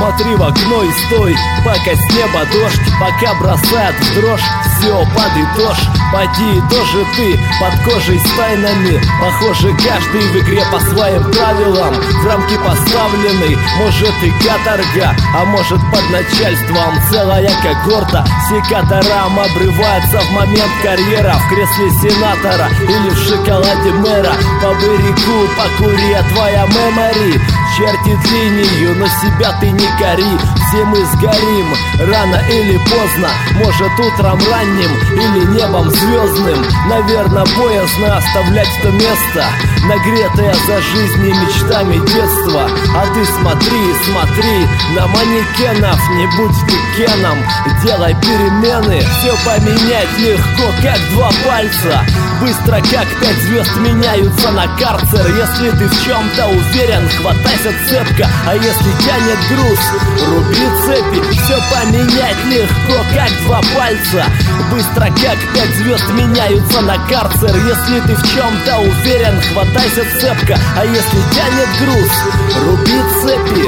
Смотри в окно и стой, пока с неба дождь, пока бросает в дрожь. Все, подытожь, поди тоже ты под кожей с тайнами. Похоже, каждый в игре по своим правилам, в рамки поставленной. Может и каторга, а может под начальством целая когорта. Секаторам обрывается в момент карьера, в кресле сенатора или в шоколаде мэра. По берегу покури, твоя мемори чертит линию, но себя ты не кори. Все мы сгорим, рано или поздно, может утром ранним или небом звездным. Наверное, боязно оставлять то место, нагретое за жизнь и мечтами детства. А ты смотри, смотри на манекенов, не будь ты Кеном, делай перемены. Все поменять легко, как два пальца, быстро, как 5 звезд меняются на карцер. Если ты в чем-то уверен, хватайся цепко, а если тянет груз, руби цепи. Все поменять легко, как два пальца, быстро, как 5 звезд меняются на карцер. Если ты в чем-то уверен, хватайся цепко, а если тянет груз, руби цепи.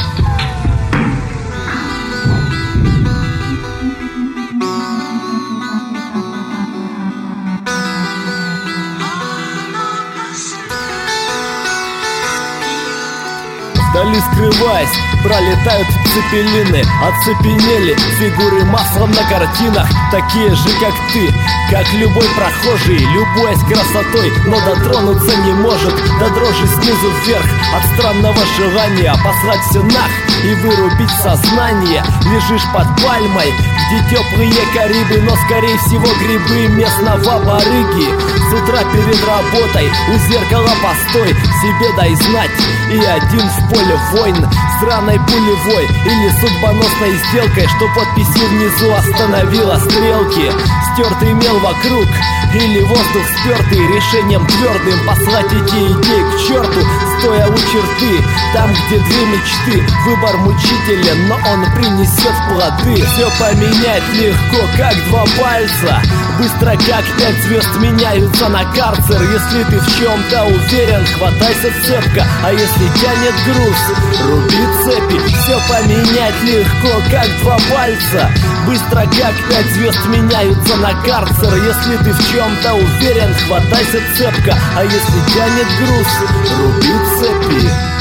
Вдали скрываясь, пролетают цепелины. Оцепенели фигуры маслом на картинах, такие же, как ты, как любой прохожий, любуясь красотой, но дотронуться не может до дрожи снизу вверх от странного желания послать все нах и вырубить сознание. Лежишь под пальмой, где теплые Карибы, но скорее всего грибы местного барыги. С утра перед работой у зеркала постой, себе дай знать, и один в поле войн с раной пулевой или судьбоносной сделкой, что подписью внизу остановила стрелки. Стертый мел вокруг или воздух спертый, решением твердым послать эти идеи к черту, стоя у черты, там, где две мечты. Выбор мучителен, но он принесет плоды. Все поменять легко, как два пальца, быстро, как 5 звезд меняются на карцер. Если ты в чем-то уверен, хватайся цепко, а если тянет груз, руби цепи. Все поменять легко, как два пальца, быстро, как 5 звезд меняются на карцер. Если ты в чем-то уверен, хватайся цепко, а если тянет груз, руби цепи.